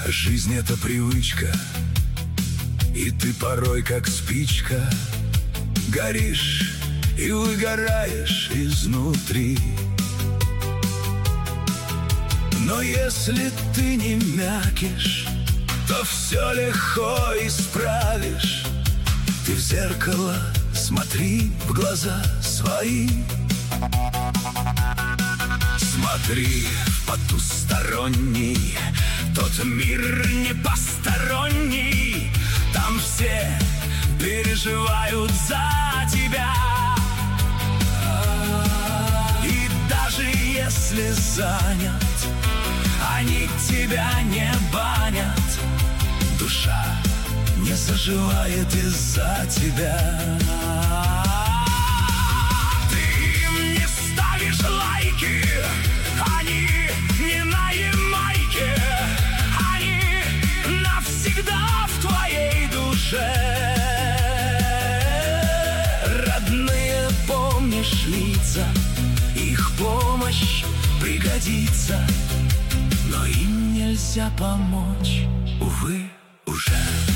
Жизнь — это привычка, и ты порой как спичка горишь и выгораешь изнутри. Но если ты не мякиш, то все легко исправишь. Ты в зеркало смотри, в глаза свои. Смотри в потусторонний, тот мир не посторонний. Там все переживают за тебя. И даже если занят, они тебя не банят. Душа не заживает из-за тебя. Ты им не ставишь лайки, они не на Ямайке, они навсегда в твоей душе. Родные, помнишь лица, их помощь пригодится, но им нельзя помочь, увы, уже.